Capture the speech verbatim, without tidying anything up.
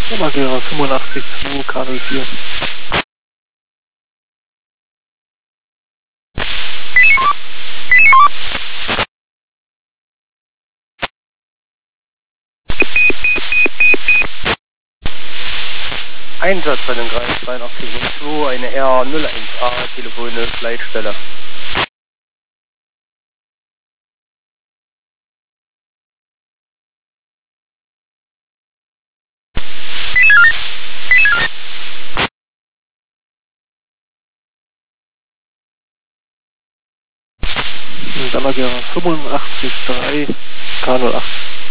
Magera fünfundachtzig zwei, K null vier. Einsatz bei den Kreis zweiundachtzig null zwei, eine R null eins A, telefonisch Leitstelle. Magera fünfundachtzig drei, K null acht.